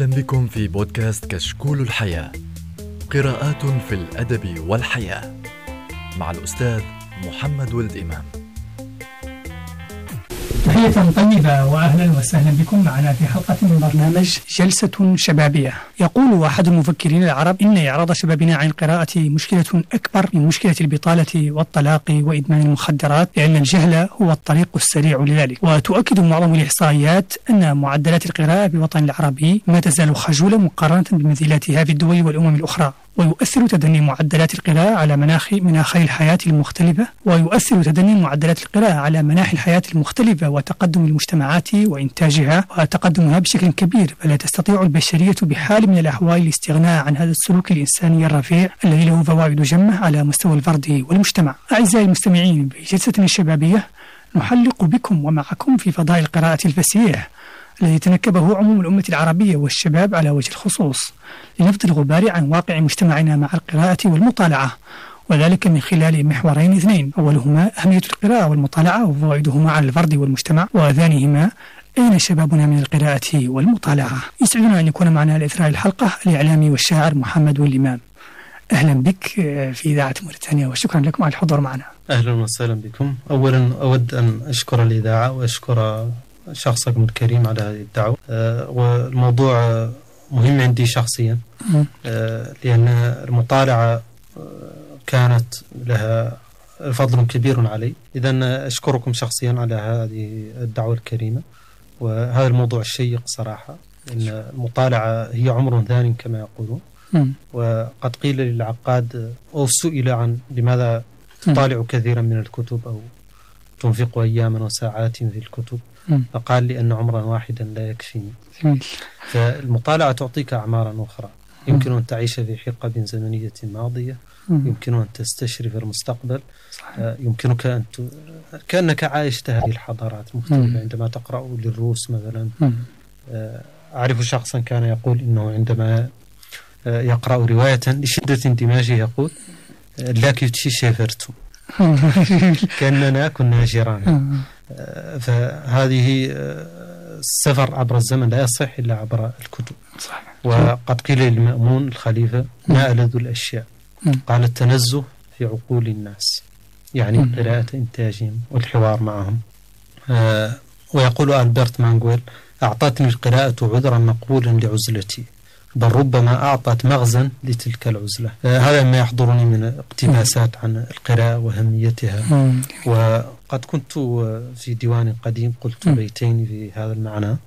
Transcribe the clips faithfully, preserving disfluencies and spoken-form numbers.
أهلا بكم في بودكاست كشكول الحياة، قراءات في الأدب والحياة مع الأستاذ محمد ولد إمام. تحية طيبة وأهلا وسهلا بكم معنا في حلقة من برنامج جلسة شبابية. يقول أحد المفكرين العرب إن إعراض شبابنا عن القراءة مشكلة أكبر من مشكلة البطالة والطلاق وإدمان المخدرات، لأن الجهل هو الطريق السريع لذلك. وتؤكد معظم الإحصائيات أن معدلات القراءة بالوطن العربي ما تزال خجولة مقارنة بمنزلاتها في الدول والأمم الأخرى. ويؤثر تدني معدلات القراءة على مناخ مناخي الحياة المختلفة ويؤثر تدني معدلات القراءة على مناحي الحياة المختلفة وتقدم المجتمعات وإنتاجها وتقدمها بشكل كبير. فلا تستطيع البشرية بحال من الأحوال الاستغناء عن هذا السلوك الإنساني الرفيع الذي له فوائد جمة على مستوى الفرد والمجتمع. أعزائي المستمعين، بجلستنا الشبابية نحلق بكم ومعكم في فضاء القراءة الفسيح الذي تنكبه عموم الأمة العربية والشباب على وجه الخصوص، لنفض الغبار عن واقع مجتمعنا مع القراءة والمطالعة، وذلك من خلال محورين اثنين: أولهما أهمية القراءة والمطالعة وفوائدهما على الفرد والمجتمع، وثانيهما أين شبابنا من القراءة والمطالعة. يسعدنا أن يكون معنا لإثراء الحلقة الإعلامي والشاعر محمد ولد إمام. أهلا بك في إذاعة موريتانيا وشكرا لكم على الحضور معنا. أهلا وسهلا بكم. أولا أود أن أشكر الإذاعة وأشكر شخصكم الكريم على هذه الدعوة. أه والموضوع مهم عندي شخصيا، أه لأن المطالعة كانت لها فضل كبير علي. إذن أشكركم شخصيا على هذه الدعوة الكريمة وهذا الموضوع الشيق صراحة. إن المطالعة هي عمر ثاني كما يقولون. وقد قيل للعقاد أو سئل عن لماذا تطالع كثيرا من الكتب أو تنفق أياما وساعات في الكتب، فقال لأن عمرا واحدا لا يكفيني. فالمطالعة تعطيك أعمارا أخرى، يمكن أن تعيش في حقبة زمنية ماضية، يمكن أن تستشرف المستقبل، يمكنك أن ت... كأنك عايشت هذه الحضارات المختلفة. عندما تقرأ للروس مثلا، أعرف شخصا كان يقول إنه عندما يقرأ رواية لشدة اندماجه يقول لاكي شيفرتو كأننا كنا جيران. فهذه السفر عبر الزمن لا يصح إلا عبر الكتب. وقد قيل للمأمون الخليفة ما ألذ الأشياء؟ قال التنزه في عقول الناس، يعني قراءة إنتاجهم والحوار معهم. ويقول ألبرت مانغويل أعطتني القراءة عذرا مقبولا لعزلتي، بل ربما أعطت مغزا لتلك العزلة. هذا ما يحضرني من اقتباسات عن القراءة وأهميتها. وقد كنت في ديوان قديم قلت بيتين في هذا المعنى: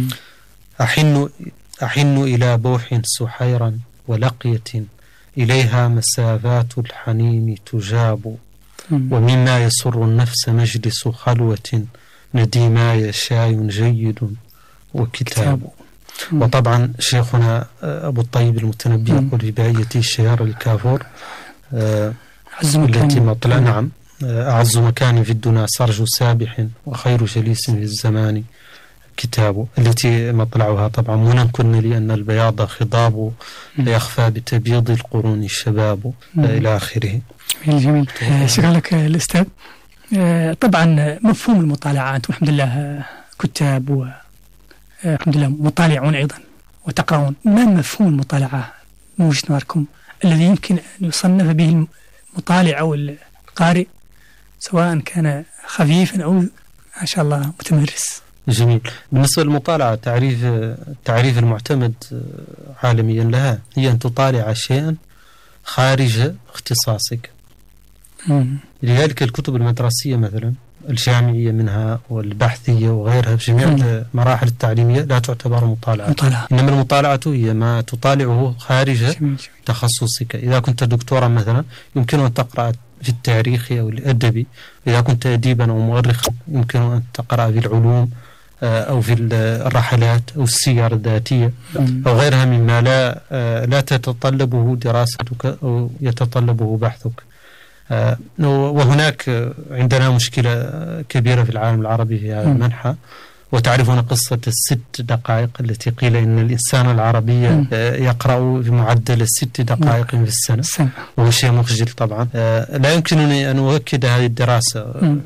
أحن, أحن إلى بوح سحيرا ولقية إليها مسافات الحنين تجاب، ومما يسر النفس مجلس خلوة نديماي شاي جيد وكتاب. وطبعا شيخنا أبو الطيب المتنبي يقول في بهية الشيار الكافور آه التي مطلع نعم أعز مكان في الدنا سرج سابح وخير جليس في الزمان كتاب، التي مطلعها طبعا منى كن لأن البياض خضاب لا يخفى بتبييض القرون الشباب إلى آخره. جميل جميل. شكرا لك الأستاذ. طبعا مفهوم المطالعة، أنتم الحمد لله كتاب و الحمد لله مطالعون أيضا وتقرؤون. ما مفهوم المطالعة من وجهة نظركم الذي يمكن أن يصنف به المطالع أو القارئ، سواء كان خفيفا أو ما شاء الله متمرس؟ جميل. بالنسبة للمطالعة، تعريف التعريف المعتمد عالميا لها هي أن تطالع شيئا خارج اختصاصك. مم. لذلك الكتب المدرسية مثلا الجامعية منها والبحثية وغيرها في جميع المراحل التعليمية لا تعتبر مطالعة. مطالعة. إنما المطالعة هي ما تطالعه خارج جميل جميل. تخصصك. إذا كنت دكتورا مثلا يمكن أن تقرأ في التاريخ أو الأدبي، إذا كنت أديبا أو مؤرخا يمكن أن تقرأ في العلوم أو في الرحلات أو السير الذاتية أو غيرها مما لا لا تتطلبه دراستك أو يتطلبه بحثك. آه وهناك عندنا مشكلة كبيرة في العالم العربي في هذا المنحى. وتعرفون قصة الست دقائق التي قيل إن الإنسان العربي آه يقرأ بمعدل الست دقائق في السنة، وهو شيء مخجل طبعا. آه لا يمكنني أن أؤكد هذه الدراسة. آه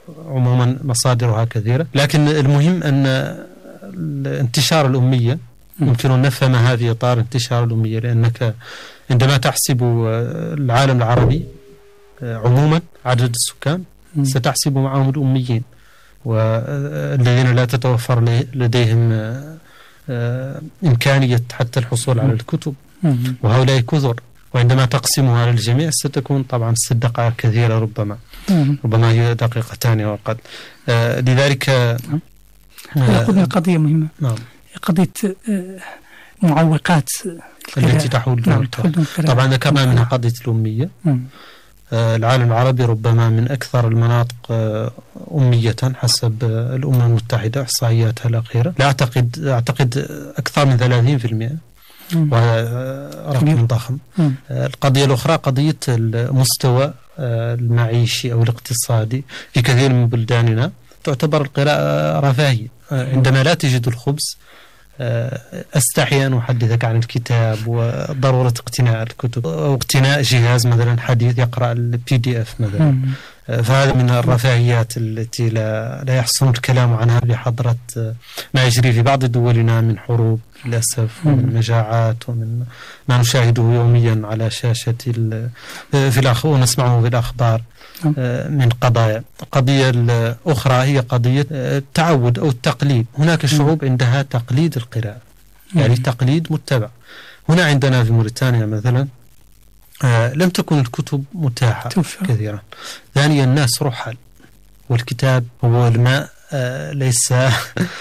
عموما مصادرها كثيرة، لكن المهم أن انتشار الأمية يمكن أن نفهمها في إطار انتشار الأمية، لأنك عندما تحسب العالم العربي عموما عدد السكان ستحسب معهم الأميين والذين لا تتوفر لديهم إمكانية حتى الحصول على الكتب، وهؤلاء كثر، وعندما تقسمها على الجميع ستكون طبعا ست دقائق كثيرة، ربما ربما هي دقيقتان أو أقل. لذلك قلنا قضية مهمة، نعم، قضية معوقات التي تحول نعم. طبعا ذكرنا منها قضية الأمية. العالم العربي ربما من أكثر المناطق أمية حسب الأمم المتحدة إحصائياتها الأخيرة، لا أعتقد أعتقد أكثر من ثلاثين بالمئة، وهذا رقم ضخم. القضية الأخرى قضية المستوى المعيشي أو الاقتصادي في كثير من بلداننا تعتبر القراءة رفاهية. عندما لا تجد الخبز أستحي أن أحدثك عن الكتاب وضرورة اقتناء الكتب أو اقتناء جهاز مثلا حديث يقرأ البي دي اف مثلا. فهذا من الرفاهيات التي لا, لا يحسن الكلام عنها بحضرة ما يجري في بعض دولنا من حروب للأسف، ومن مجاعات، ومن ما نشاهده يوميا على شاشة في الأخبار ونسمعه في الأخبار من قضايا. القضية الأخرى هي قضية التعود أو التقليد. هناك شعوب عندها تقليد القراءة، يعني تقليد متبع. هنا عندنا في موريتانيا مثلا آه لم تكن الكتب متاحة كثيرا. ثانيا الناس رحل، والكتاب هو الماء آه ليس آه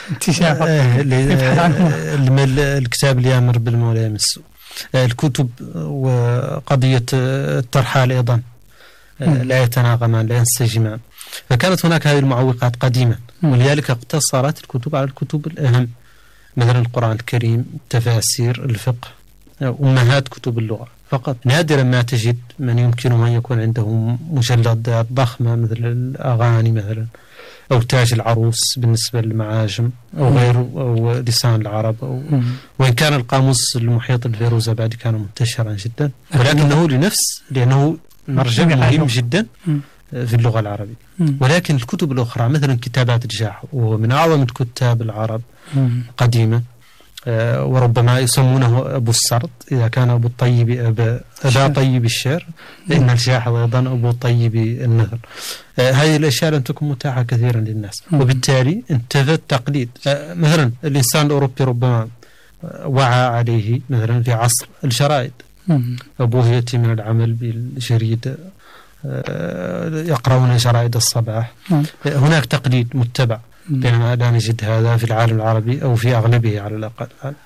الكتاب اللي يأمر بالماء ولا يمسه. آه الكتب وقضية الترحال أيضا آه لا يتناغمان لا ينسجمان. فكانت هناك هذه المعوقات قديما، ولذلك اقتصرت الكتب على الكتب الأهم، مثلا القرآن الكريم، التفاسير، الفقه، أمهات كتب اللغة فقط. نادرا ما تجد من يمكنه أن يكون عنده مجلدات ضخمة مثل الأغاني مثلا، أو تاج العروس بالنسبة للمعاجم، أو غيره، أو لسان العرب، أو وإن كان القاموس المحيط الفيروزابادي كان منتشرا جدا، ولكنه لنفس لأنه مرجع مهم جدا في اللغة العربية. ولكن الكتب الأخرى مثلا كتابات الجاح، وهو من أعظم الكتاب العرب قديما، آه وربما يسمونه أبو السرد إذا كان أبو الطيب أبا, أبا طيب الشعر، لأن الجاحظ أيضا أبو طيب النثر. آه هذه الأشياء لم تكن متاحة كثيرا للناس، وبالتالي انتفى التقليد. آه مثلا الإنسان الأوروبي ربما وعى عليه مثلا في عصر الجرائد، أبوه يأتي من العمل بالجريدة، يقرؤون جرائد الصباح. هناك تقليد متبع، بينما لا نجد هذا في العالم العربي أو في أغلبه على الأقل.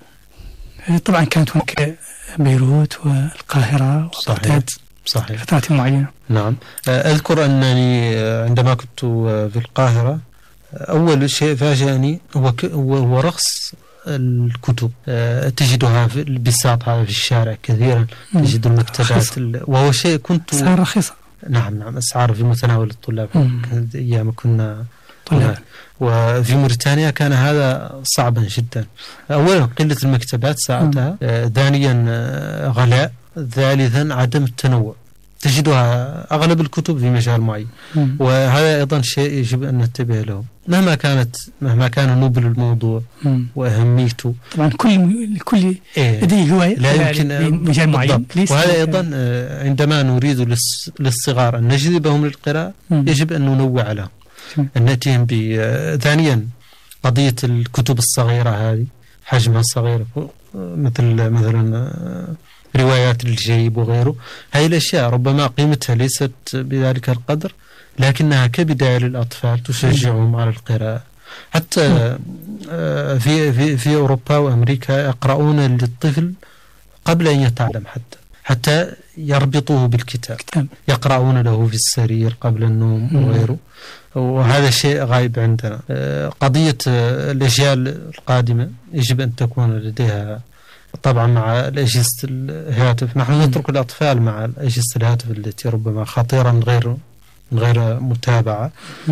طبعا كانت هناك بيروت والقاهرة وبغداد صحيح فترات معينة. نعم، أذكر أنني عندما كنت في القاهرة أول شيء فاجأني هو هو رخص الكتب. تجدها في البساط هذا في الشارع كثيرا، تجد المكتبات، وهو شيء كنت أسعار رخيصة. نعم نعم أسعار في متناول الطلاب أيام كنا طلاب. وفي موريتانيا كان هذا صعبا جدا. أولا قلة المكتبات ساعتها، ثانيا غلاء، ثالثا عدم التنوع. تجدها أغلب الكتب في مجال معين، وهذا أيضا شيء يجب أن ننتبه له مهما كانت مهما كان نوبل الموضوع مم. وأهميته. طبعا كل كل لديه هواية لا يمكن مجال معين. وهذا أيضا عندما نريد للصغار أن نجذبهم للقراءة مم. يجب أن ننوع لهم، أن نأتيهم ب. ثانيا قضية الكتب الصغيرة هذه حجمها صغير، مثل مثلا روايات الجيب وغيره. هذه الأشياء ربما قيمتها ليست بذلك القدر، لكنها كبداية للأطفال تشجعهم على القراءة. حتى في في في أوروبا وأمريكا يقرؤون للطفل قبل أن يتعلم، حتى حتى يربطوه بالكتاب، يقرؤون له في السرير قبل النوم وغيره. وهذا شيء غايب عندنا. قضية الأجيال القادمة يجب أن تكون لديها طبعا مع أجهزة الهاتف. نحن نترك الأطفال مع أجهزة الهاتف التي ربما خطيرة من غير من غير متابعة.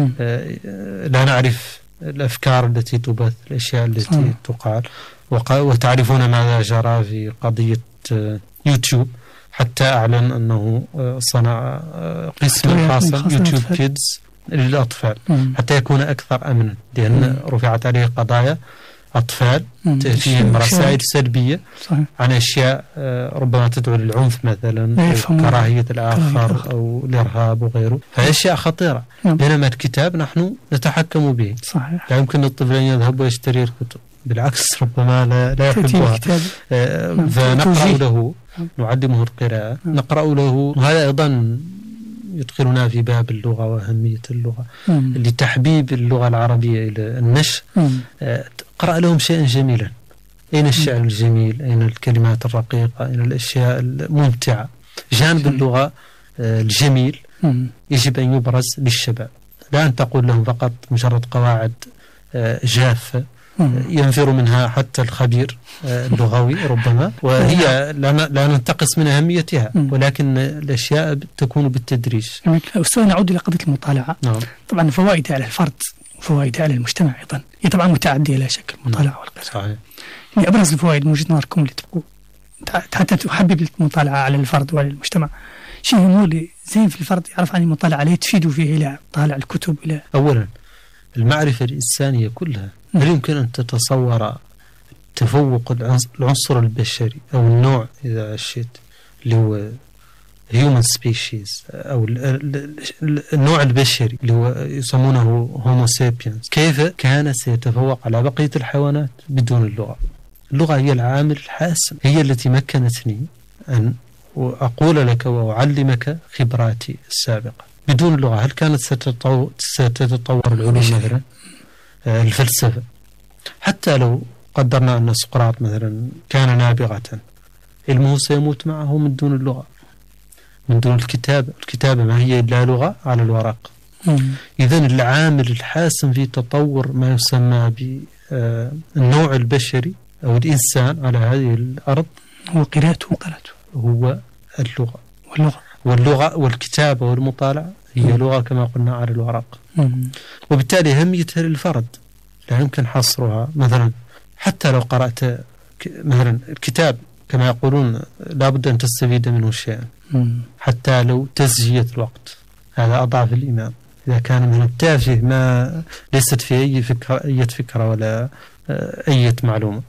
لا نعرف الأفكار التي تبث، الأشياء التي تقال، وتعرفون ماذا جرى في قضية يوتيوب، حتى أعلن أنه صنع قسم خاصا يوتيوب كيدز للأطفال حتى يكون أكثر أمنا، لأن رفعت عليه قضايا أطفال فيهم رسائل سلبية صحيح. عن أشياء ربما تدعو للعنف مثلا كراهية الآخر أو الإرهاب وغيره، فهي أشياء خطيرة. بينما الكتاب نحن نتحكم به صحيح. لا يمكن للطفل أن يذهب ويشتري الكتب، بالعكس ربما لا, لا يحبها، فنقرأ له نعلمه القراءة نقرأ له. وهذا أيضا يدخلنا في باب اللغة وأهمية اللغة مم. لتحبيب اللغة العربية إلى النشء. اقرأ لهم شيئا جميلا، أين الشعر مم. الجميل، أين الكلمات الرقيقة، أين الأشياء الممتعة. جانب مم. اللغة الجميل مم. يجب أن يبرز للشباب، لا أن تقول لهم فقط مجرد قواعد جافة ينفر منها حتى الخبير اللغوي ربما، وهي لا ننتقص من أهميتها، ولكن الأشياء تكون بالتدريج. أستاذ نعود إلى قضية المطالعة. نعم. طبعا فوائدها على الفرد وفوائدها على المجتمع أيضا هي طبعا متعدية لا شك، المطالعة والقراءة. صحيح. يعني أبرز الفوائد من وجهة نظركم اللي تبقوا حتى تحبب المطالعة على الفرد وعلى المجتمع، شيء مو زين في الفرد يعرف عن المطالعة عليه تفيده فيه إلى طالع الكتب إلى أولا المعرفة الإنسانية كلها. هل يمكن أن تتصور تفوق العنصر البشري أو النوع إذا شئت اللي هو human species أو النوع البشري اللي هو يسمونه homo sapiens، كيف كان سيتفوق على بقية الحيوانات بدون اللغة؟ اللغة هي العامل الحاسم، هي التي مكنتني أن أقول لك وأعلمك خبراتي السابقة. بدون اللغة هل كانت ستتطور, ستتطور العلوم مثلا الفلسفة؟ حتى لو قدرنا أن سقراط مثلا كان نابغة، علمه سيموت معه من دون اللغة، من دون الكتابة. الكتابة ما هي إلا لغة على الورق. إذن العامل الحاسم في تطور ما يسمى بالنوع البشري أو الإنسان على هذه الأرض هو قراءته وقراءته هو اللغة واللغة واللغة والكتابة والمطالعة هي لغة كما قلنا على الورق. وبالتالي أهميتها للفرد لا يمكن حصرها. مثلا حتى لو قرأت مثلا الكتاب كما يقولون لابد أن تستفيد منه شيئا، حتى لو تسجية الوقت، هذا أضعف الإيمان. إذا كان من التافه ما ليست في أي فكرة أي فكرة ولا أي معلومة.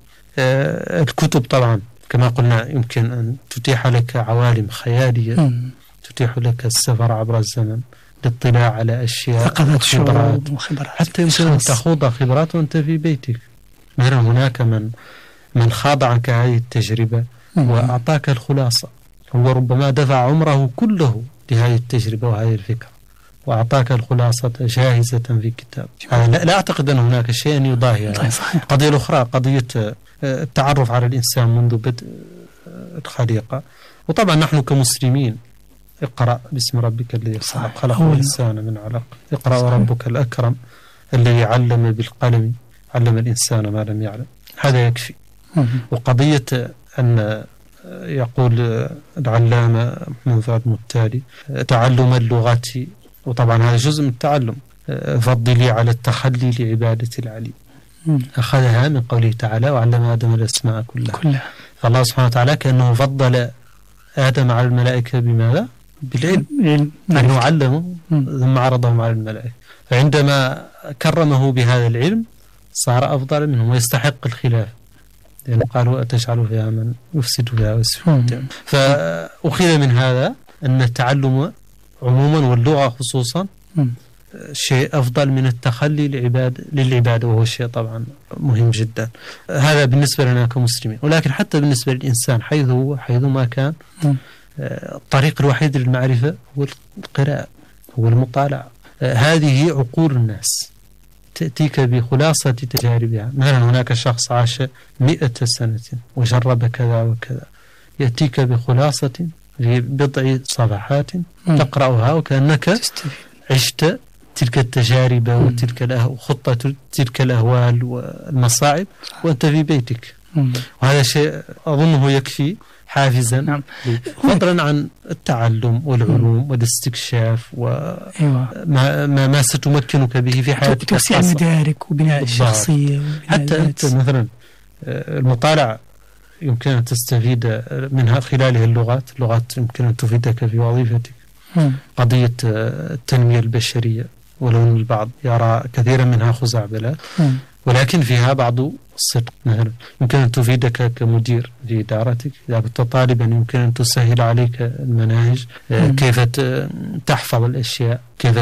الكتب طبعا كما قلنا يمكن أن تتيح لك عوالم خيالية، تتيح لك السفر عبر الزمن، الاطلاع على أشياء وخبرات، حتى يمكن أن تخوض خبرات وأنت في بيتك. مثلا هناك من من خاض عنك هذه التجربة وأعطاك الخلاصة، هو ربما دفع عمره كله لهذه التجربة وهذه الفكرة وأعطاك الخلاصة جاهزة في كتاب. لا, لا أعتقد أن هناك شيء يضاهي. قضية الأخرى قضية التعرف على الإنسان منذ بدء الخليقة. وطبعا نحن كمسلمين اقرأ باسم ربك الذي خلق خلق الإنسان من علق، اقرأ وربك الأكرم الذي علم بالقلم علم الإنسان ما لم يعلم، هذا يكفي. وقضية أن يقول العلامة محمد فؤاد المتالي تعلم اللغات، وطبعا هذا جزء من التعلم، فضلي على التخلي لعبادة العليم، أخذها من قوله تعالى وعلم آدم الأسماء كلها, كلها. فالله سبحانه وتعالى كأنه فضل آدم على الملائكة بماذا؟ بالعلم، لأنه علمه ثم عرضهم على الملائكة، فعندما كرمه بهذا العلم صار أفضل منهم ويستحق الخلاف، لأنه قالوا أتجعل فيها من يفسد فيها ويسفك. فأخذ من هذا أن التعلم عموما واللغة خصوصا شيء أفضل من التخلي للعباد للعبادة، وهو شيء طبعا مهم جدا. هذا بالنسبة لنا كمسلمين، ولكن حتى بالنسبة للإنسان حيث هو حيث ما كان، الطريق الوحيد للمعرفة هو القراءة، هو المطالعة. هذه عقول الناس تأتيك بخلاصة تجاربها. مثلا هناك شخص عاش مئة سنة وجرب كذا وكذا، يأتيك بخلاصة في بضع صفحات تقرأها وكأنك عشت تلك التجارب وتلك خطة تلك الأهوال والمصاعب وأنت في بيتك. وهذا شيء أظنه يكفي حافزا، نعم. فضلا عن التعلم والعلوم والاستكشاف وما ما, ما ستمكنك به في حياتك، توسيع المدارك وبناء الشخصية. حتى أنت مثلا المطالعة يمكن أن تستفيد منها خلاله اللغات اللغات يمكن أن تفيدك في وظيفتك. قضية التنمية البشرية، ولو أن البعض يرى كثيرا منها خزعبلات، ولكن فيها بعض الصدق مثلا يمكن أن تفيدك كمدير في إدارتك. إذا كنت طالبا يمكن أن تسهل عليك المناهج، كيف تحفظ الأشياء، كيف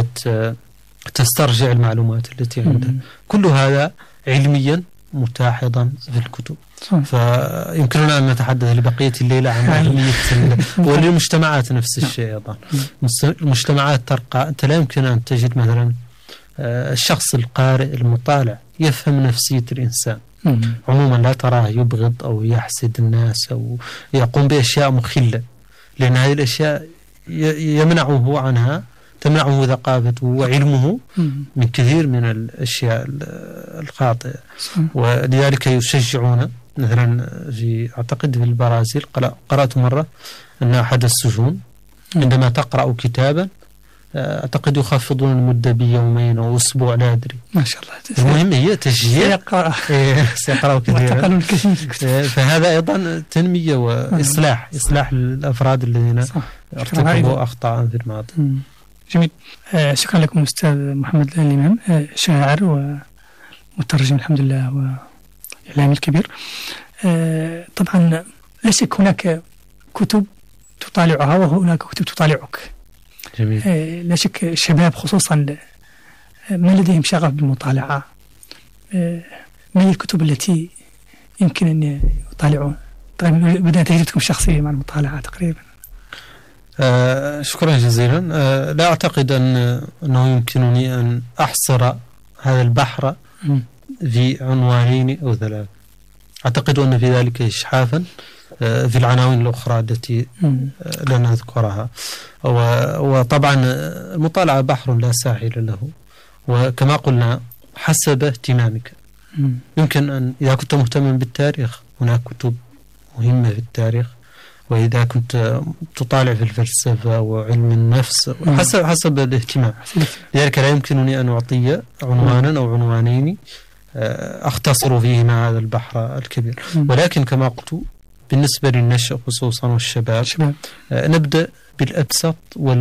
تسترجع المعلومات التي عندك. كل هذا علميا متاح أيضا في الكتب. فيمكننا أن نتحدث لبقية الليلة عن أهمية وللمجتمعات نفس الشيء أيضا. المجتمعات ترقى، أنت لا يمكن أن تجد مثلا الشخص القارئ المطالع يفهم نفسية الإنسان عموما، لا تراه يبغض أو يحسد الناس أو يقوم بأشياء مخلة، لأن هذه الأشياء يمنعه عنها، تمنعه ثقافته وعلمه من كثير من الأشياء الخاطئة. ولذلك يشجعون مثلا في أعتقد في البرازيل قرأت مرة أن أحد السجون عندما تقرأ كتابا أعتقد يخفضون المدة بيومين أو أسبوع، لا أدري. ما شاء الله. المهم هي تشجيع، سيقرأ سيقرأ كثيرا. فهذا أيضا تنمية وإصلاح إصلاح الأفراد الذين ارتكبوا أخطاء في الماضي. جميل. آه شكرا لكم أستاذ محمد الإمام، آه شاعر ومترجم الحمد لله وإعلامي الكبير. آه طبعا لا شك هناك كتب تطالعها وهناك كتب تطالعك. جميل. آه لا شك الشباب خصوصا ما لديهم شغف بالمطالعة. آه ما هي الكتب التي يمكن أن يطالعون؟ بدأت تجربتكم الشخصية مع المطالعة تقريبا. آه شكرا جزيلا. آه لا أعتقد أن أنه يمكنني أن أحصر هذا البحر في عنوانين أو ثلاث. أعتقد أن في ذلك إشحافا آه في العناوين الأخرى التي آه لن أذكرها. وطبعا المطالعة بحر لا ساحل له، وكما قلنا حسب اهتمامك. يمكن أن إذا كنت مهتما بالتاريخ هناك كتب مهمة في التاريخ، وإذا كنت تطالع في الفلسفة وعلم النفس حسب حسب الاهتمام. لذلك لا يمكنني أن أعطي عنوانا أو عنوانين أختصر فيهما هذا البحر الكبير. ولكن كما قلت بالنسبة للنشأ خصوصا والشباب شباب. نبدأ بالأبسط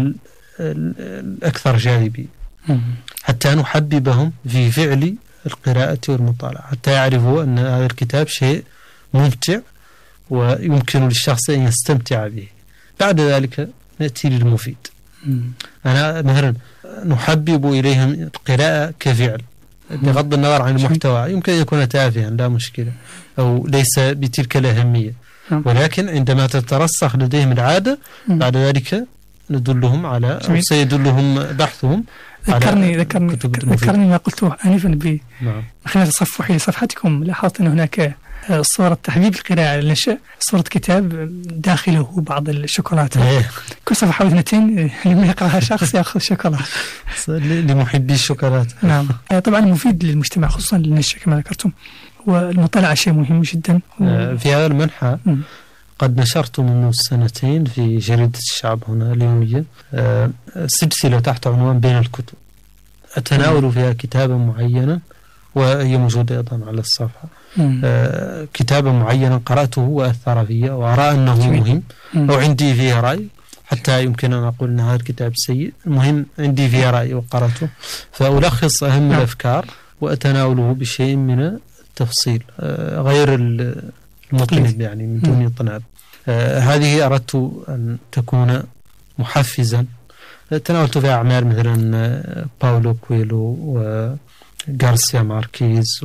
والأكثر جاذبية حتى نحببهم في فعل القراءة والمطالعة، حتى يعرفوا أن هذا الكتاب شيء ممتع ويمكن للشخص أن يستمتع به. بعد ذلك نأتي للمفيد. أنا مثلا نحبب إليهم القراءة كفعل بغض النظر عن المحتوى، يمكن أن يكون تافها لا مشكلة أو ليس بتلك الأهمية، ولكن عندما تترسخ لديهم العادة بعد ذلك ندلهم على أو سيدلهم بحثهم. ذكرني ذكرني ذكرني ما قلته آنفا ب من خلال تصفحي لصفحتكم. لاحظت أن هناك صورة تحبيب القراءة للنشأ، صورة كتاب داخله بعض الشوكولاتة. كل صفحة حوالي اثنتين لما يقرأها شخص يأخذ شوكولاتة لمحبي الشوكولاتة. نعم. طبعا مفيد للمجتمع خصوصا للنشأ كما ذكرتم، والمطالعة شيء مهم جدا. في هذا المنحى قد نشرت منذ سنتين في جريدة الشعب هنا اليومية سلسلة تحت عنوان بين الكتب، أتناول فيها كتابا معينا وهي موجودة أيضا على الصفحة. آه كتابا معينا قرأته وأثر فيه وأرى أنه مهم أو عندي فيه رأي، حتى يمكن أن أقول أن هذا الكتاب سيء، المهم عندي فيه رأي وقرأته، فألخص أهم الأفكار وأتناوله بشيء من التفصيل آه غير المطنب يعني من دون اطناب. آه هذه أردت أن تكون محفزا. تناولت فيها أعمال مثلا باولو كويلو وغارسيا ماركيز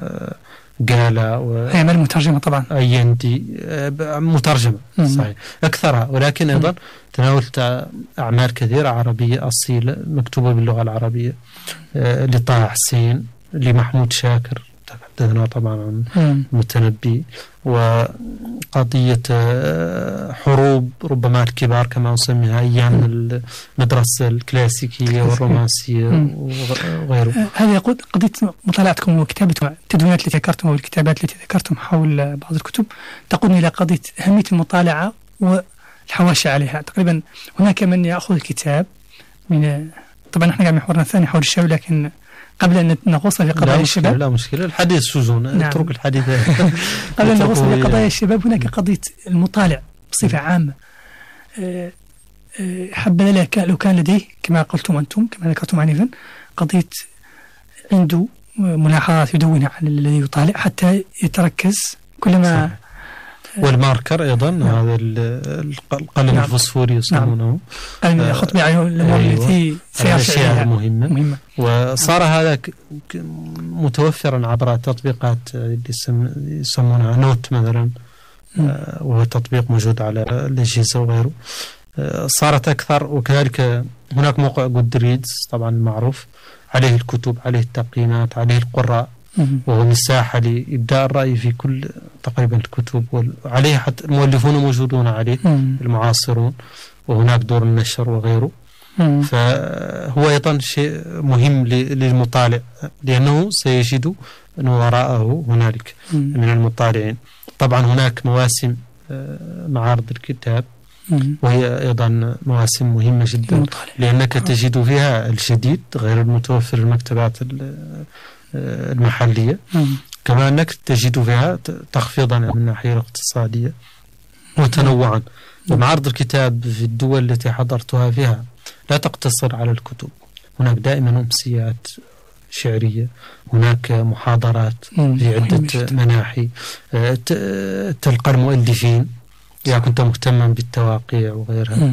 وغالا أعمال مترجمة طبعا أيندي مترجمة صحيح أكثرها، ولكن أيضا تناولت أعمال كثيرة عربية أصيلة مكتوبة باللغة العربية لطه حسين، لمحمود شاكر تحدثنا طبعا عن المتنبي، وقضية حروب ربما الكبار كما أسميها أيام المدرسة الكلاسيكية والرومانسية وغيره. هذا يقول قضية مطالعتكم وكتابة التدوينات التي ذكرتم أو الكتابات التي ذكرتم حول بعض الكتب تقودني إلى قضية أهمية المطالعة والحواشي عليها. تقريبا هناك من يأخذ الكتاب من طبعا نحن قاعد محورنا الثاني حول الشباب، لكن قبل أن نغوص في قضايا الشباب لا مشكلة الحديث سجون نعم. اترك الحديث قبل أن نغوص في قضايا الشباب هناك قضية المطالع بصفة عامة. حبذا لك لو كان لديه كما قلتم أنتم كما ذكرتم عنيفا قضية عنده ملاحظات يدونها على الذي يطالع حتى يتركز كلما صحيح. والماركر أيضا نعم. هذا القلم نعم. الفوسفوري يسمونه نعم. يخط بعينه الأمور التي سيرجع مهمة. مهمة وصار هذا متوفرا عبر تطبيقات يسمونها نوت مثلا آه وهو تطبيق موجود على الأجهزة وغيره. آه صارت أكثر. وكذلك هناك موقع جودريدز طبعا معروف عليه الكتب، عليه التقييمات، عليه القراء، وهو مساحة لإبداء الرأي في كل تقريبا الكتب، وعليه حتى المؤلفون موجودون عليه المعاصرون، وهناك دور النشر وغيره. فهو أيضا شيء مهم للمطالع لأنه سيجد أن وراءه هنالك من المطالعين. طبعا هناك مواسم معارض الكتاب وهي أيضا مواسم مهمة جدا لأنك تجد فيها الجديد غير المتوفر في المكتبات المحلية. كما أنك تجد فيها تخفيضا من الناحية الاقتصادية وتنوعا. ومعارض الكتاب في الدول التي حضرتها فيها لا تقتصر على الكتب، هناك دائما أمسيات شعرية، هناك محاضرات في عدة مناحي، تلقى المؤلفين إذا كنت مهتما بالتواقيع وغيرها،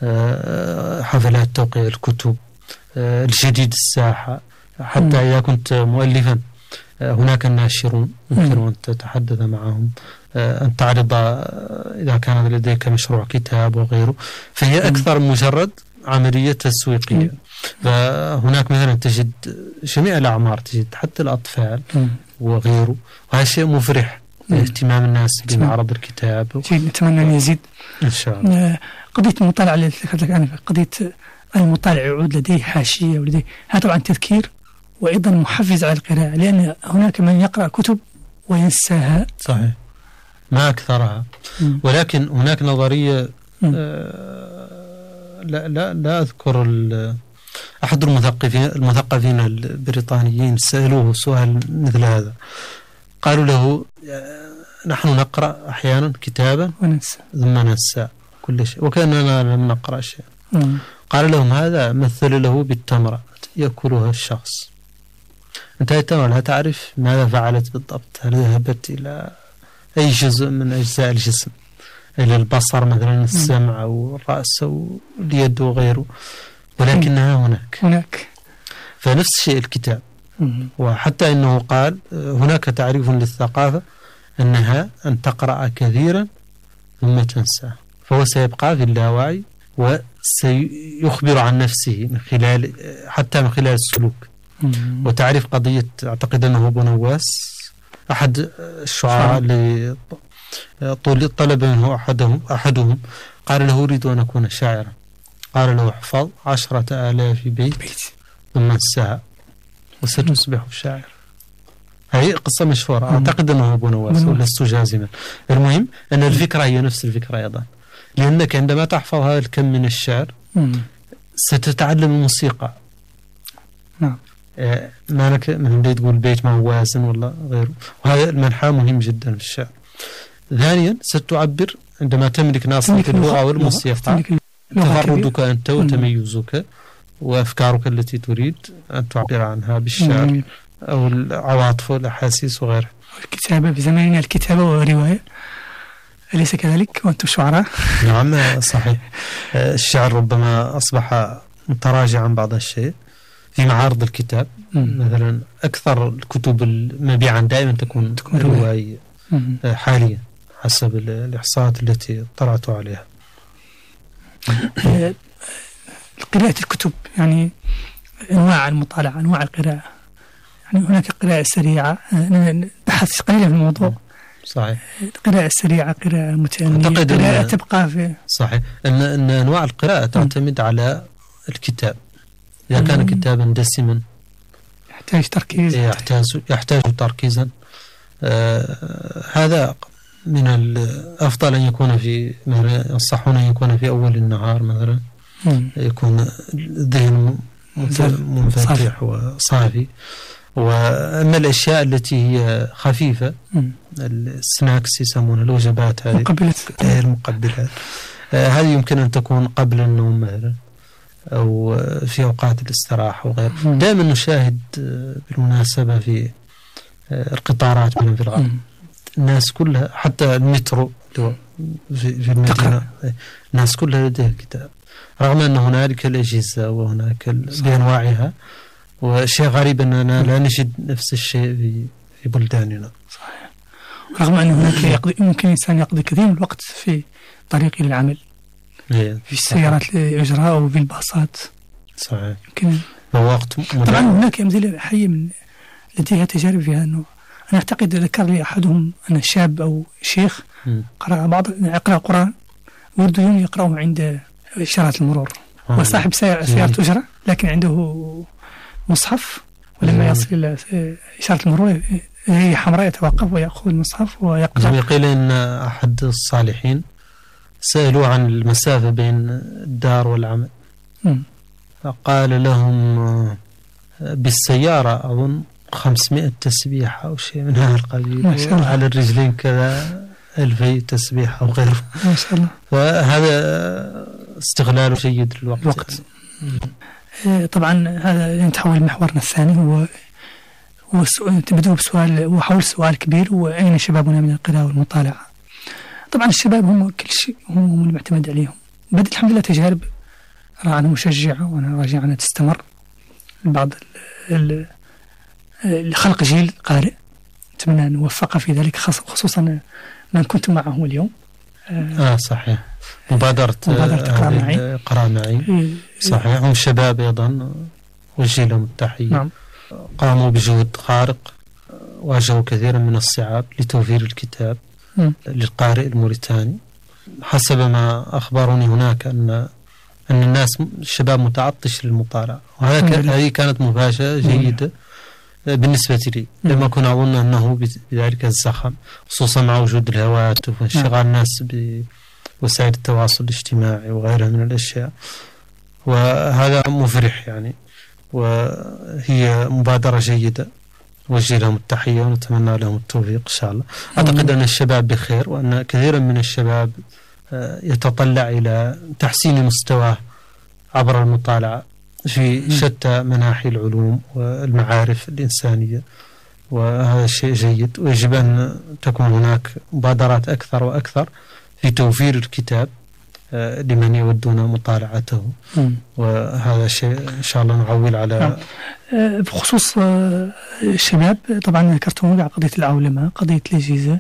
حفلات توقيع الكتب، الجديد الساحة، حتى إذا كنت مؤلفا هناك الناشرون يمكن أن تتحدث معهم، أن تعرض إذا كان لديك مشروع كتاب وغيره. فهي أكثر مجرد عملية تسويقية. فهناك مثلا تجد جميع الأعمار، تجد حتى الأطفال وغيره، وهذا شيء مفرح اهتمام الناس بمعرض الكتاب. نتمنى أن يزيد إن شاء الله. قضية المطالعة اللي ذكرت لك أنا، قضية المطالع يعود لديه حاشية ولديه، هذا طبعا تذكير وأيضا محفز على القراءة، لأن هناك من يقرأ كتب وينساها. صحيح، ما أكثرها. م. ولكن هناك نظرية آه لا لا لا أذكر أحد المثقفين المثقفين البريطانيين سألوه سؤال مثل هذا، قالوا له نحن نقرأ أحيانا كتابا وننسى ثم ننسى كل شيء وكأننا لم نقرأ شيء. م. قال لهم هذا مثل له بالتمرة يأكلها الشخص. أنت التمرة لا تعرف ماذا فعلت بالضبط، هل ذهبت إلى أي جزء من أجزاء الجسم، إلى البصر مثلا، السمع أو الرأس أو اليد وغيره، ولكنها هناك هناك فنفس الشيء الكتاب. وحتى إنه قال هناك تعريف للثقافة أنها أن تقرأ كثيرا ثم تنسى، فهو سيبقى في اللاوعي وسيخبر عن نفسه من خلال حتى من خلال السلوك. وتعرف قضية أعتقد أنه أبو نواس أحد الشعراء اللي طلب منه أحدهم أحدهم قال له أريد أن أكون شاعرا، قال له احفظ عشرة آلاف بيت ثم انساها وستصبح شاعر. هذه قصة مشهورة أعتقد أنه أبو نواس ولست جازما. المهم أن الفكرة هي نفس الفكرة أيضا، لأنك عندما تحفظ هذا الكم من الشعر ستتعلم الموسيقى. نعم. آه ما لك من بدي تقول بيت ما هو وازن ولا غيره، وهذا المنحى مهم جدا في الشعر. ثانيا ستعبر عندما تملك ناصية اللغة والموسيقى، تفردك أنت وتميزك وأفكارك التي تريد أن تعبر عنها بالشعر أو العواطف والأحاسيس وغيرها. الكتابة بزماننا الكتابة والرواية أليس كذلك وأنتم شعراء؟ نعم صحيح. الشعر ربما أصبح متراجعا بعض الشيء في معارض الكتاب. مم. مثلا أكثر الكتب المبيعا دائما تكون, تكون روائية حاليا حسب الإحصاءات التي طلعت عليها. قراءة الكتب يعني أنواع المطالعة، أنواع القراءة، يعني هناك قراءة سريعة، بحث قليلا في الموضوع. صحيح. قراءة سريعة، قراءة متأنية، قراءة تبقى في صحيح. أن أن أنواع القراءة تعتمد م. على الكتاب. إذا كان م. كتابا دسما يحتاج تركيز، يحتاج يحتاج تركيزا. آه هذا من الأفضل أن يكون في مثلا ينصحون أن يكون في أول النهار مثلا، م. يكون الذهن منفتح وصافي. وأما الأشياء التي هي خفيفة م. السناكس يسمون الوجبات هذه مقبلات المقبلات، آه هذه يمكن أن تكون قبل النوم مثلا، أو في أوقات الاستراحة وغيره. دائما نشاهد بالمناسبة في القطارات من في الغرب الناس كلها، حتى المترو في في المدينة الناس كلها لديها كتاب، رغم أن هنالك الأجهزة وهناك بأنواعها، وشيء غريب أننا لا نجد نفس الشيء في في بلداننا. صحيح. رغم أن هناك يقضي يمكن الإنسان يقضي كثير من الوقت في طريقه إلى العمل، في السيارات الإجراء أو في الباصات. صحيح. يمكن ووقت طبعا هناك أمثلة حية من لديها تجارب فيها. أنه أنا أعتقد ذكر لي أحدهم أن شاب أو شيخ قرأ بعض يقرأ القرآن ويريد يوم يقرأه عند إشارات المرور، آه. وصاحب سيارة أجرة لكن عنده مصحف، ولما يصل إلى إشارة المرور هي حمراء يتوقف ويأخذ المصحف ويقرأ. قيل إن أحد الصالحين سألوا عن المسافة بين الدار والعمل، م. فقال لهم بالسيارة أظن خمسمائة تسبيحة أو شيء من هذا القبيل، على الرجلين كذا ألفي تسبيحة أو غيره. ما شاء الله. فهذا استغلال جيد للوقت. الوقت. طبعا هذا يتحول محورنا الثاني، هو تبدو بسؤال وحول سؤال كبير، وأين شبابنا من القراءة والمطالعة؟ طبعا الشباب هم كل شيء، هم المعتمد عليهم. بدأت الحمد لله تجارب أنا مشجعة وأنا راجع أنها تستمر. بعض خلق جيل قارئ، أتمنى أن نوفق في ذلك، خصوصا من كنت معه اليوم. آه صحيح. مبادرة مبادرة قراء معي. قراء معي. صحيح. هم شباب أيضا وجه لهم التحية. نعم. قاموا بجهد خارق، واجهوا كثيرا من الصعاب لتوفير الكتاب م. للقارئ الموريتاني. حسب ما أخبروني هناك أن أن الناس الشباب متعطش للمطالعة، وهذا هذه كانت مفاجأة جيدة م. بالنسبة لي، لما كنا أظن أنه بذلك الزخم، خصوصا مع وجود الهواتف وانشغال الناس بوسائل التواصل الاجتماعي وغيرها من الأشياء، وهذا مفرح يعني، وهي مبادرة جيدة، وجه لهم التحية ونتمنى لهم التوفيق إن شاء الله. أعتقد أن الشباب بخير، وأن كثيرا من الشباب يتطلع إلى تحسين مستواه عبر المطالعة في شتى مناحي العلوم والمعارف الإنسانية، وهذا شيء جيد، ويجب أن تكون هناك مبادرات أكثر وأكثر في توفير الكتاب لمن يودون مطالعته، وهذا شيء إن شاء الله نعول على. بخصوص الشباب طبعا ذكرتم على قضية العولمة، قضية الأجهزة،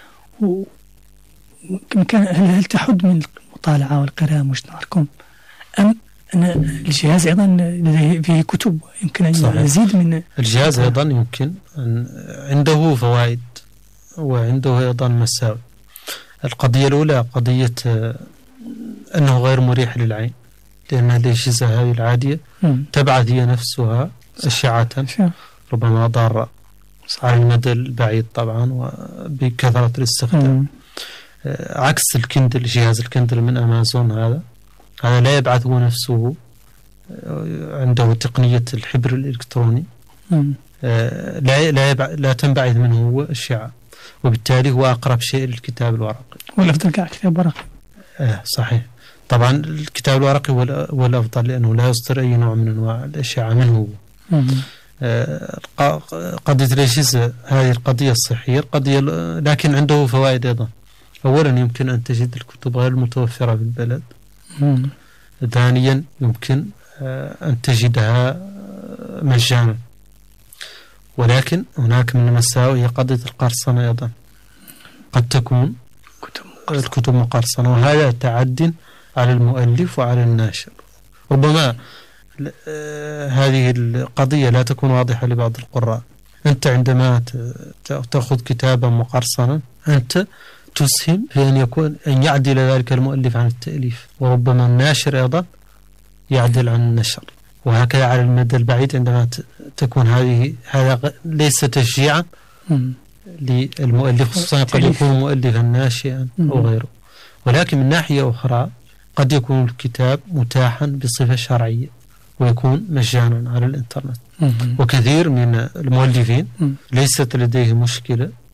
وكان هل تحد من المطالعة والقراءة مجتمعكم، أم أن الجهاز أيضا لديه فيه كتب يمكن أن يزيد من الجهاز أيضا يمكن أن عنده فوائد وعنده أيضا مساوئ. القضية الأولى قضية أنه غير مريح للعين، لأن الأجهزة هذه العادية تبعث هي نفسها أشعة ربما ضارة على المدى البعيد طبعا وبكثرة الاستخدام، عكس الكندل، جهاز الكندل من أمازون هذا هذا لا يبعث هو نفسه، عنده تقنية الحبر الإلكتروني، لا لا لا تنبعث منه هو أشعة، وبالتالي هو أقرب شيء للكتاب الورقي. والأفضل كتاب ورقي. آه صحيح. طبعا الكتاب الورقي هو الأفضل، لأنه لا يصدر أي نوع من أنواع الأشعة منه. آه قضية الأجهزة هذه القضية الصحية، القضية لكن عنده فوائد أيضا. أولا يمكن أن تجد الكتب غير متوفرة في البلد. مم. ثانيا يمكن آه أن تجدها مجانا، ولكن هناك من المساوئ هي قضية القرصنة أيضا، قد تكون الكتب مقرصنة، وهذا تعد على المؤلف وعلى الناشر. ربما هذه القضية لا تكون واضحة لبعض القراء. أنت عندما تأخذ كتابا مقرصنا أنت تسهم في أن يكون أن يعدل ذلك المؤلف عن التأليف، وربما الناشر أيضا يعدل عن النشر، وهكذا على المدى البعيد. عندما تكون هذه هذا ليس تشجيعا للمؤلف، خصوصا قد يكون مؤلفا ناشئا أو غيره. ولكن من ناحية أخرى قد يكون الكتاب متاحا بصفة شرعية ويكون مجانا على الإنترنت، وكثير من المؤلفين ليست لديه مشكلة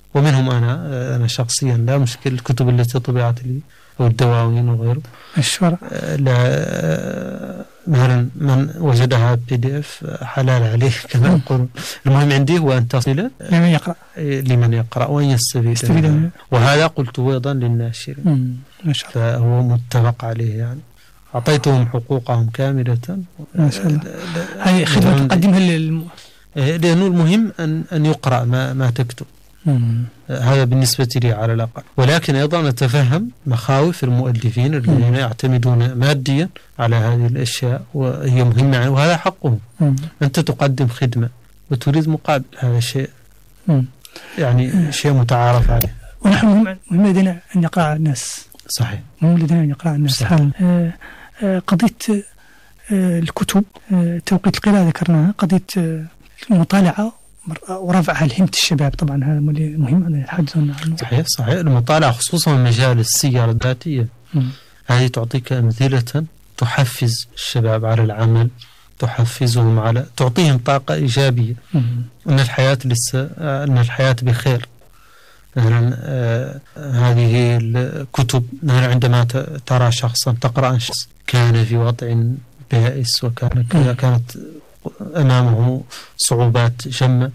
ومنهم أنا أنا شخصيا لا مشكلة الكتب التي طبعت لي أو الدواوين وغيره الشورى لا مثلا من وجدها بي دي اف حلال عليه كما يقولون. المهم عندي هو أن تصل لمن يقرأ لمن يقرأ وأن يستفيد، وهذا قلت أيضا للناشرين ما شاء الله، فهو متفق عليه يعني. أعطيتهم حقوقهم كاملة ما شاء الله. هذه خدمة تقدمها للم... لأنه المهم أن أن يقرأ ما ما تكتب. مم. هذا بالنسبة لي على الأقل، ولكن أيضا نتفهم مخاوف المؤلفين الذين يعتمدون ماديا على هذه الأشياء وهي مهمة، وهذا حقهم. مم. أنت تقدم خدمة وتريد مقابل، هذا شيء مم. يعني مم. شيء متعارف عليه. ونحن مهم, مهم لدينا أن يقرأ الناس. صحيح، مهم لدينا أن يقرأ الناس. آه آه قضية آه الكتب، آه توقيت القراءة ذكرناها، قضية آه المطالعة ورفعها لهمة الشباب، طبعا هذا مهم أن نتحدث عنه. صحيح صحيح. المطالعة خصوصا مجال السيرة الذاتية هذه تعطيك أمثلة تحفز الشباب على العمل، تحفزهم على تعطيهم طاقة إيجابية مم. أن الحياة لسه أن الحياة بخير. مثلا آه هذه الكتب مثلا عندما ترى شخصا تقرأ شخص كان في وضع بائس وكان كانت أمامه صعوبات جمة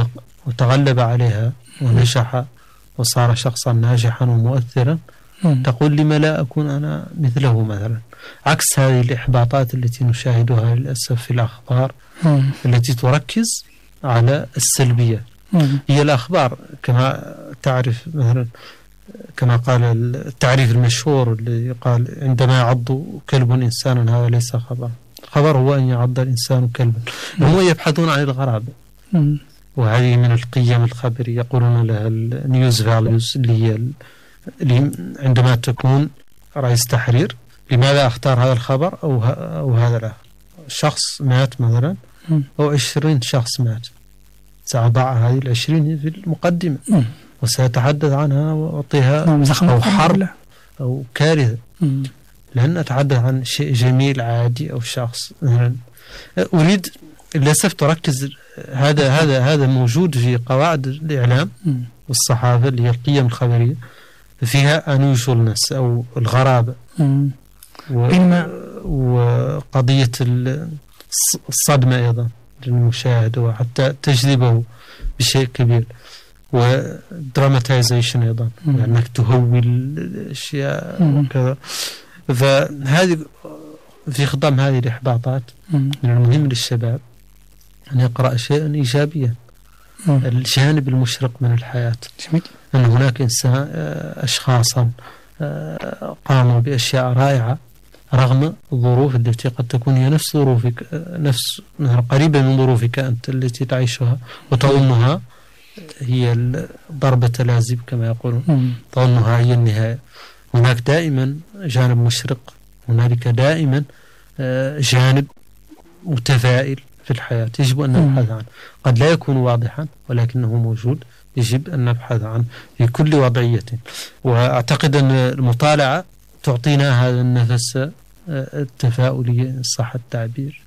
وتغلب عليها ونجح وصار شخصا ناجحا ومؤثرا، مم. تقول لما لا أكون أنا مثله مثلا. عكس هذه الإحباطات التي نشاهدها للأسف في الأخبار مم. التي تركز على السلبية. مم. هي الأخبار كما تعرف مثلا كما قال التعريف المشهور اللي قال عندما يعض كلب إنسانا هذا ليس خبر، الخبر هو أن يعض الإنسان كلبا. هم يبحثون عن الغرابة، مم. وهذه من القيم الخبرية يقولون لها النيوز فاليوز اللي هي اللي عندما تكون رئيس تحرير لماذا أختار هذا الخبر أو أو هذا لا. شخص مات مثلا أو عشرين شخص مات، سأضع هذه العشرين في المقدمة مم. وسأتحدث عنها وأعطيها أو حرب أو كارثة، مم. لأن أتحدث عن شيء جميل عادي أو شخص مثلا. أريد للأسف تركز هذا هذا هذا موجود في قواعد الإعلام مم. والصحافة اللي هي القيم الخبرية، فيها unusualness أو الغرابة و... وقضية الصدمة أيضا للمشاهد وحتى تجذبه بشيء كبير، ودراماتيزيشن أيضا مم. يعني أنك تهوي الأشياء وكذا. فهذه في خضم هذه الإحباطات مم. من المهم للشباب أن يقرأ شيئا إيجابيا، مم. الجانب المشرق من الحياة. جميل. أن هناك إنسان أشخاصا قاموا بأشياء رائعة رغم الظروف التي قد تكون هي نفس ظروفك، نفس قريبة من ظروفك أنت التي تعيشها وتظنها هي ضربة لازم كما يقولون، تظنها هي النهاية. هناك دائما جانب مشرق، هنالك دائما جانب متفائل في الحياة يجب أن نبحث عنه، قد لا يكون واضحا ولكنه موجود، يجب أن نبحث عنه في كل وضعية. وأعتقد أن المطالعة تعطينا هذا النفس التفاؤلي صح التعبير،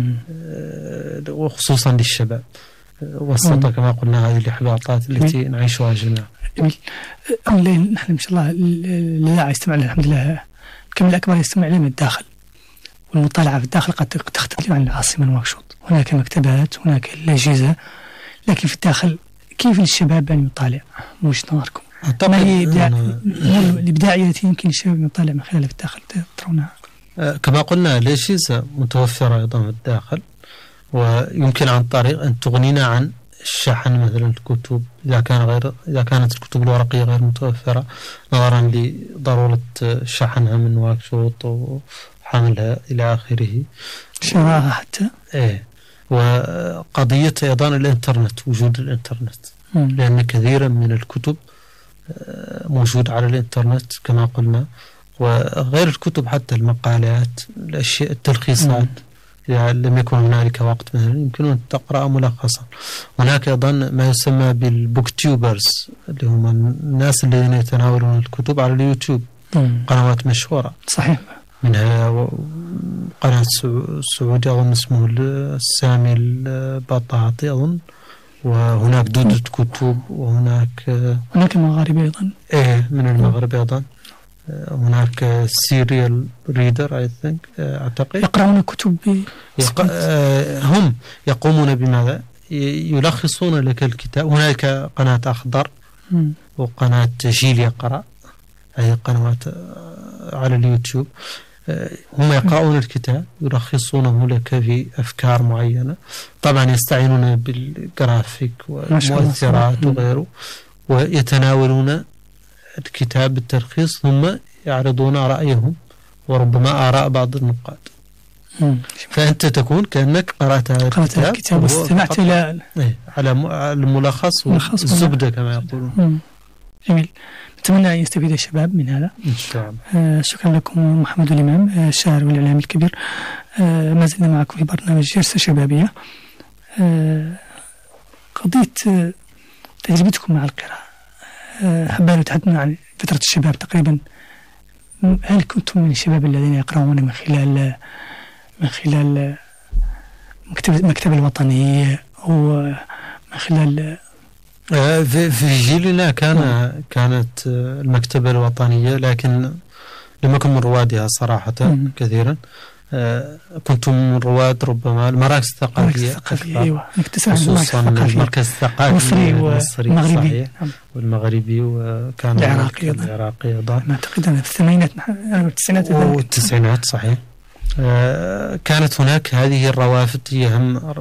وخصوصا للشباب وسط كما قلنا هذه الإحباطات التي نعيشها جميعا. جميل. نحن إن شاء الله لا يستمع لنا الحمد لله كم الأكبر يستمع لنا من الداخل، والمطالعة في الداخل قد تختلف عن العاصمة نواكشوط، هناك مكتبات هناك الأجهزة، لكن في الداخل كيف للشباب أن يطالع؟ وش نظركم؟ ما هي الإبداعية التي يمكن الشباب أن يطالع من خلالها في الداخل ترونها؟ كما قلنا الأجهزة متوفرة أيضا في الداخل، ويمكن عن طريق أن تغنينا عن الشحن مثلا الكتب إذا كان غير إذا كانت الكتب الورقية غير متوفرة نظرا لضرورة شحنها من نواكشوط وحملها إلى آخره، شراها حتى. إيه. وقضية أيضا الإنترنت، وجود الإنترنت، مم. لأن كثيرا من الكتب موجود على الإنترنت كما قلنا، وغير الكتب حتى المقالات، الأشياء التلخيصات إذا لم يكن هنالك وقت مثلا يمكن أن تقرأ ملخصا. هناك أيضا ما يسمى بالبوك تيوبرز اللي هم الناس الذين يتناولون الكتب على اليوتيوب، مم. قنوات مشهورة صحيح، منها قناة سعودي أظن اسمه السامي البطاطي أظن، وهناك دودة كتب، وهناك هناك مغاربة أيضا إيه من المغرب أيضا. هناك سيريال ريدر أي ثينك أعتقد يقرؤون كتب يق... هم يقومون بماذا؟ يلخصون لك الكتاب. هناك قناة أخضر م. وقناة جيل يقرأ، هذه قنوات على اليوتيوب. هم يقرؤون الكتاب يلخصونه لك في أفكار معينة، طبعا يستعينون بالجرافيك والمؤثرات وغيره، ويتناولون الكتاب بالتلخيص ثم يعرضون رأيهم وربما آراء بعض النقاد. مم. فأنت تكون كأنك قرأت هذا الكتاب, الكتاب واستمعت إلى على الملخص والزبدة كما يقولون. جميل. نتمنى أن يستفيد الشباب من هذا إن شاء الله. آه شكرا لكم محمد الإمام، آه الشاعر والإعلامي الكبير. آه ما زلنا معكم في برنامج جلسة شبابية. آه قضية آه تجربتكم مع القراءة، آه حابة لو تحدثنا عن فترة الشباب تقريبا. هل كنتم من الشباب الذين يقرؤون من خلال من خلال مكتب المكتبة الوطنية أو من خلال في في جيلنا كان كانت المكتبة الوطنية، لكن لم أكن من روادها صراحة م- كثيرا. كنت من رواد ربما المراكز الثقافية أكثر، أيوة. خصوصا المركز الثقافي المصري والمغربي والمغربي وكان العراقي العراقي أيضا. أعتقد أنا في الثمانينات والتسعينات والتسعينات صحيح. كانت هناك هذه الروافد هي هم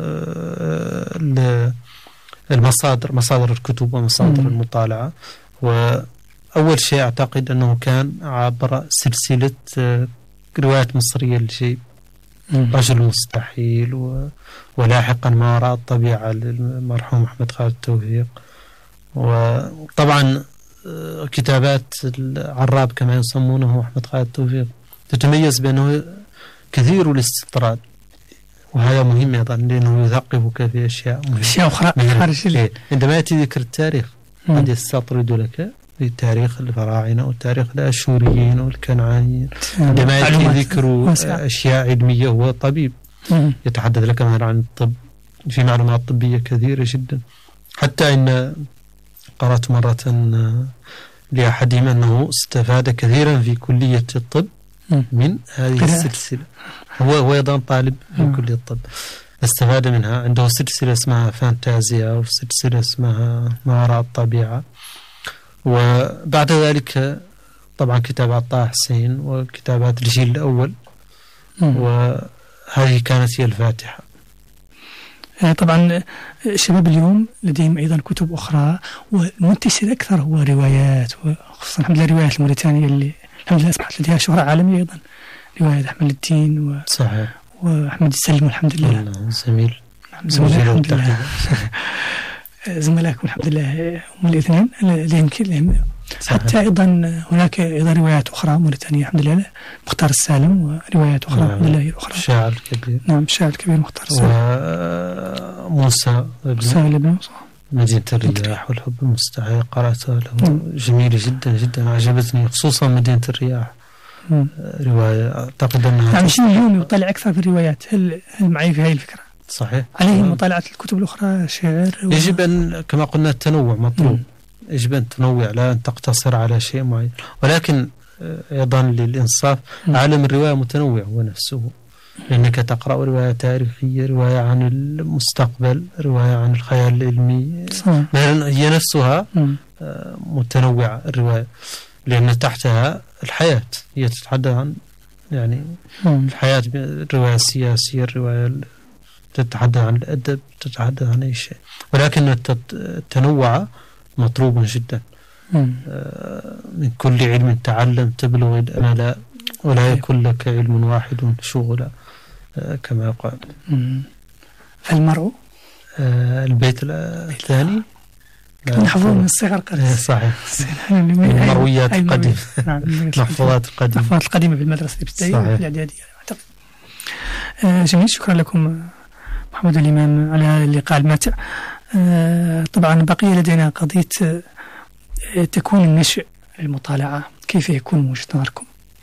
المصادر مصادر الكتب ومصادر م. المطالعة. وأول شيء أعتقد أنه كان عبر سلسلة روايات مصرية لشيء رجل مستحيل، و... ولاحقا ما وراء الطبيعة للمرحوم أحمد خالد توفيق، وطبعا كتابات العراب كما يسمونه أحمد خالد توفيق تتميز بأنه كثير الاستطراد، وهذا مهم أيضا لأنه يثقفك في أشياء مهمة أشياء أخرى خارج. إيه. عندما يأتي ذكر التاريخ قد يستطرد لك في تاريخ الفراعنة وتاريخ الأشوريين والكنعانيين. عندما يأتي ذكر أشياء علمية، هو طبيب مم. يتحدث لك مثلا عن الطب، في معلومات طبية كثيرة جدا. حتى إن قرأت مرة لأحدهم أنه استفاد كثيرا في كلية الطب من هذه السلسلة. هو هو أيضا طالب في كلية الطب، استفاد منها. عنده سلسلة اسمها فانتازيا وسلسلة اسمها ما وراء الطبيعة. وبعد ذلك طبعا كتابات طه حسين وكتابات الجيل الأول، وهذه كانت هي الفاتحة. طبعا الشباب اليوم لديهم أيضا كتب أخرى، والمنتشر أكثر هو روايات، وخصوصا الحمد لله الروايات الموريتانية اللي الحمد لله أصبحت لديها شهرة عالمية أيضا، رواية أحمد الدين و... صحيح. وأحمد السلم والحمد لله زميل زملاء الحمد لله زملائكم الحمد لله هم الاثنين لهم كلهم. حتى أيضا هناك أيضا روايات أخرى موريتانية الحمد لله، مختار السالم وروايات أخرى الحمد لله أخرى. الشاعر الكبير. نعم الشاعر الكبير مختار السالم. وموسى ابن مدينة الرياح والحب المستحيل قرأتها له، جميلة جدا جدا عجبتني، خصوصا مدينة الرياح. مم. رواية أعتقد أنها يعني شيء اليوم يطلع أكثر في الروايات. هل هل معي في هذه الفكرة؟ صحيح. عليه مطالعة الكتب الأخرى شعر و... يجب أن كما قلنا التنوع مطلوب. مم. يجب أن تنوع، لا أن تقتصر على شيء معين، ولكن أيضا للإنصاف مم. عالم الرواية متنوع هو نفسه، لأنك تقرأ رواية تاريخية، رواية عن المستقبل، رواية عن الخيال العلمي. مثلا هي نفسها مم. متنوعة الرواية، لأن تحتها الحياة، هي تتحدث عن يعني مم. الحياة، الرواية السياسية، الرواية تتحدث عن الأدب، تتحدث عن أي شيء، ولكن التنوع مطلوب جدا. مم. من كل علم تعلم تبلغ الأمل، ولا يكون لك علم واحد شغلا كما قال. فالمرء البيت الثاني نحفظه من الصغر قليلا. صحيح. المرويات القديمة، المحفوظات القديمة، المحفوظات القديمة في المدرسة الابتدائية والإعدادية. آه جميل، شكرا لكم محمد الإمام على هذا اللقاء الماتع. آه طبعا بقي لدينا قضية آه تكون النشء للمطالعة، كيف يكون من وجهة نظركم؟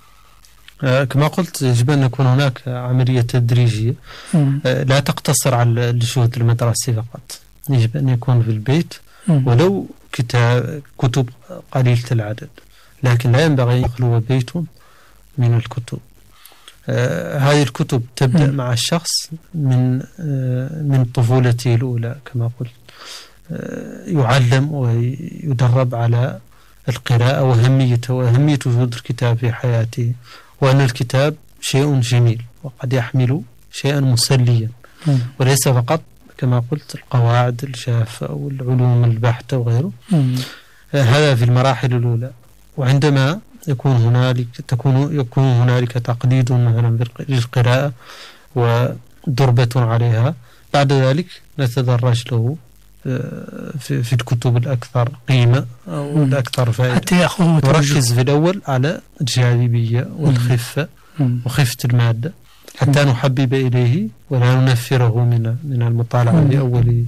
آه كما قلت يجب أن يكون هناك عملية تدريجية، آه لا تقتصر على الجهد المدرسي فقط. يجب أن يكون في البيت ولو كتاب كتب قليلة العدد، لكن لا ينبغي أن يخلو بيت من الكتب. آه هذه الكتب تبدأ م. مع الشخص من آه من طفولته الأولى كما قلت، آه يعلم ويدرب على القراءة وأهميته وأهمية وجود الكتاب في حياته، وأن الكتاب شيء جميل وقد يحمل شيئا مسليا م. وليس فقط كما قلت القواعد الجافة والعلوم البحتة وغيره. م. آه هذا في المراحل الأولى. وعندما يكون هنالك تكون يكون هنالك تقليد مثلا للقراءة ودربة عليها، بعد ذلك نتدرج له في, في الكتب الأكثر قيمة أو الأكثر فائدة، ونركز في الأول على الجاذبية والخفة وخفة المادة حتى نحبب إليه ولا ننفره من من المطالعة بأول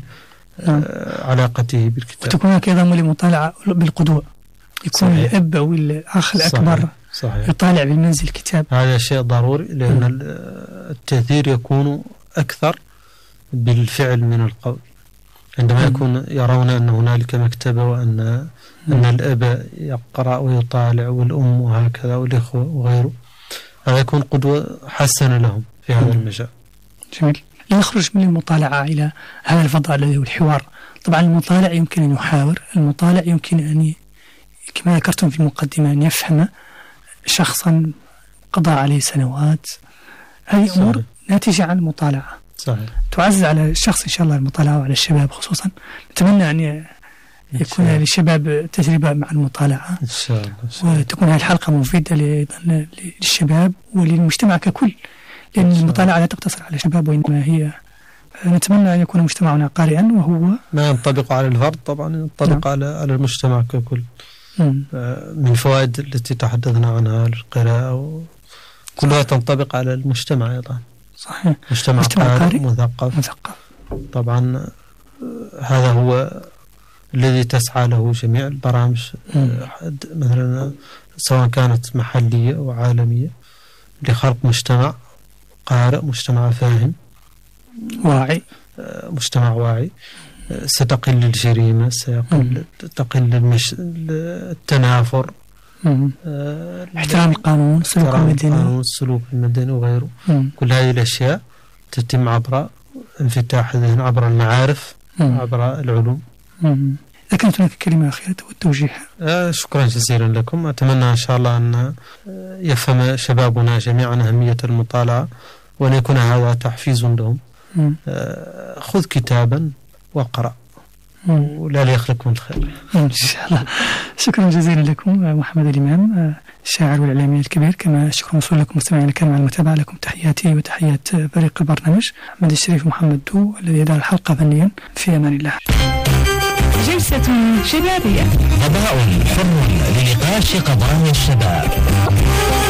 علاقته بالكتاب. وتكون أيضا لمطالعة بالقدوة، يكون صحيح. الأب أو الأخ الأكبر صحيح. صحيح. يطالع بالمنزل كتاب، هذا شيء ضروري، لأن م. التأثير يكون أكثر بالفعل من القول. عندما م. يكون يرون أن هنالك مكتبة وأن م. أن الأب يقرأ ويطالع والأم وهكذا والإخوة وغيره، هذا يكون قدوة حسنة لهم في هذا م. المجال. جميل. لنخرج من المطالعة إلى هذا الفضاء الذي هو الحوار. طبعا المطالع يمكن أن يحاور، المطالع يمكن أن كما ذكرتم في المقدمة أن يفهم شخصا قضى عليه سنوات. هذه أمور ناتجة عن المطالعة صحيح. تعزز على الشخص إن شاء الله المطالعة وعلى الشباب خصوصا. نتمنى أن يكون للشباب تجربة مع المطالعة إن شاء الله. وتكون هذه الحلقة مفيدة للشباب وللمجتمع ككل، لأن المطالعة لا تقتصر على الشباب وإنما هي، نتمنى أن يكون مجتمعنا قارئا وهو ما ينطبق على الفرد طبعا ينطبق على على المجتمع ككل. مم. من الفوائد التي تحدثنا عنها القراءة كلها تنطبق على المجتمع أيضا صحيح. مجتمع, مجتمع قارئ مثقف. مثقف طبعا هذا هو الذي تسعى له جميع البرامج مثلا سواء كانت محلية أو عالمية، لخلق مجتمع قارئ، مجتمع فاهم واعي، مجتمع واعي. ستقل الجريمة، سيقل تقل المش... التنافر، آه احترام القانون، السلوك المدني، السلوك المدني وغيره. مم. كل هذه الأشياء تتم عبر انفتاح الذهن، عبر المعارف، مم. عبر العلوم. مم. إذا كانت هناك كلمة أخيرة والتوجيه. آه شكرا جزيلا لكم. أتمنى إن شاء الله أن يفهم شبابنا جميعا أهمية المطالعة وأن يكون هذا تحفيز لهم. آه خذ كتابا واقرأ ولا ليخلقكم الخير إن شاء الله. شكرا جزيلا لكم محمد الإمام الشاعر والإعلامي الكبير، كما شكرا موصول لكم مستمعينا الكرام على المتابعة. لكم تحياتي وتحيات فريق البرنامج محمد الشريف محمد دو الذي يدار الحلقة فنيا. في أمان الله. جلسة شبابية، فضاء حر لنقاش قضايا الشباب.